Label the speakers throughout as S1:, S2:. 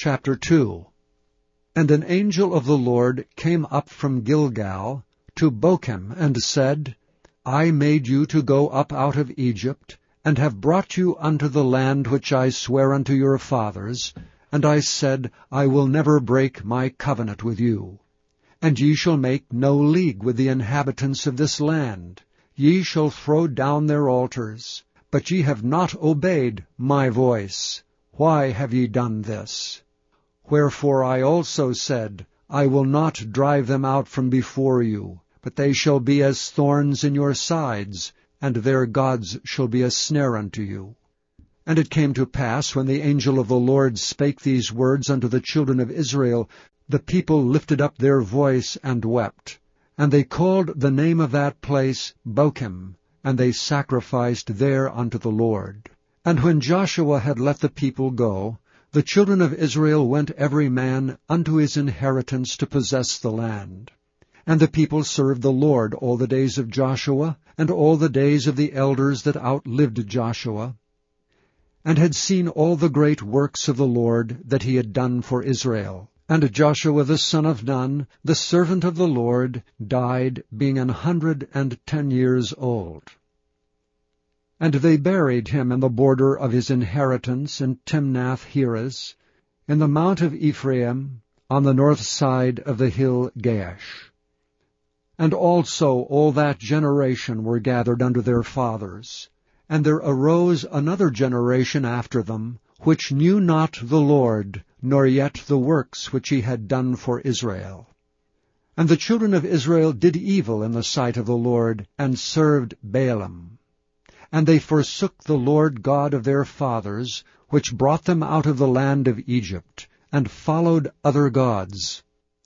S1: Chapter 2. And an angel of the Lord came up from Gilgal to Bochim, and said, I made you to go up out of Egypt, and have brought you unto the land which I sware unto your fathers. And I said, I will never break my covenant with you. And ye shall make no league with the inhabitants of this land. Ye shall throw down their altars. But ye have not obeyed my voice. Why have ye done this? Wherefore I also said, I will not drive them out from before you, but they shall be as thorns in your sides, and their gods shall be a snare unto you. And it came to pass, when the angel of the Lord spake these words unto the children of Israel, the people lifted up their voice and wept. And they called the name of that place Bochim, and they sacrificed there unto the Lord. And when Joshua had let the people go, the children of Israel went every man unto his inheritance to possess the land. And the people served the Lord all the days of Joshua, and all the days of the elders that outlived Joshua, and had seen all the great works of the Lord that he had done for Israel. And Joshua the son of Nun, the servant of the Lord, died, being 110 years old. And they buried him in the border of his inheritance in Timnath-Heres, in the mount of Ephraim, on the north side of the hill Gaash. And also all that generation were gathered unto their fathers. And there arose another generation after them, which knew not the Lord, nor yet the works which he had done for Israel. And the children of Israel did evil in the sight of the Lord, and served Baalim. And they forsook the Lord God of their fathers, which brought them out of the land of Egypt, and followed other gods,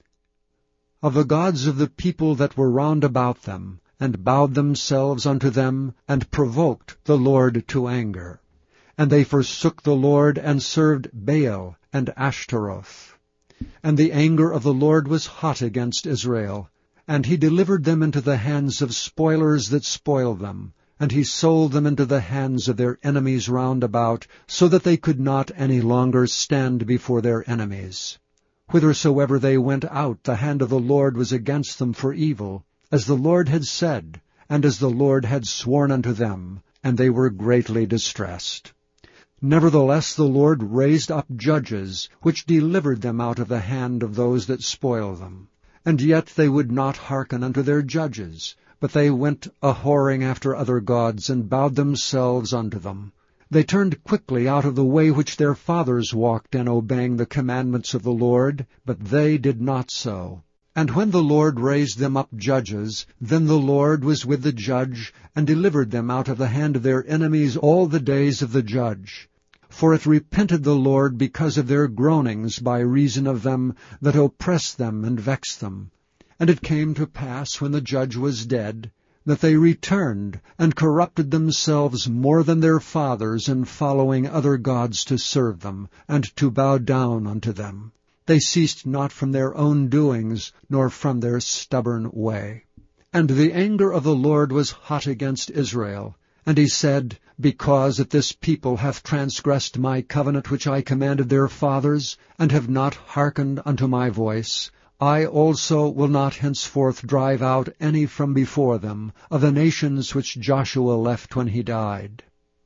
S1: of the gods of the people that were round about them, and bowed themselves unto them, and provoked the Lord to anger. And they forsook the Lord, and served Baal and Ashtaroth. And the anger of the Lord was hot against Israel, and he delivered them into the hands of spoilers that spoiled them, and he sold them into the hands of their enemies round about, so that they could not any longer stand before their enemies. Whithersoever they went out, the hand of the Lord was against them for evil, as the Lord had said, and as the Lord had sworn unto them, and they were greatly distressed. Nevertheless the Lord raised up judges, which delivered them out of the hand of those that spoil them. And yet they would not hearken unto their judges, but they went a-whoring after other gods, and bowed themselves unto them. They turned quickly out of the way which their fathers walked in, obeying the commandments of the Lord, but they did not so. And when the Lord raised them up judges, then the Lord was with the judge, and delivered them out of the hand of their enemies all the days of the judge. For it repented the Lord because of their groanings by reason of them that oppressed them and vexed them. And it came to pass, when the judge was dead, that they returned, and corrupted themselves more than their fathers in following other gods to serve them, and to bow down unto them. They ceased not from their own doings, nor from their stubborn way. And the anger of the Lord was hot against Israel. And he said, Because that this people hath transgressed my covenant which I commanded their fathers, and have not hearkened unto my voice, I also will not henceforth drive out any from before them, of the nations which Joshua left when he died,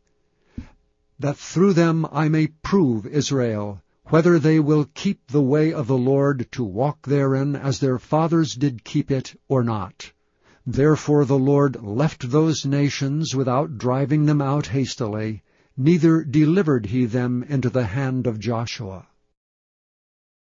S1: that through them I may prove Israel, whether they will keep the way of the Lord to walk therein as their fathers did keep it, or not. Therefore the Lord left those nations without driving them out hastily, neither delivered he them into the hand of Joshua.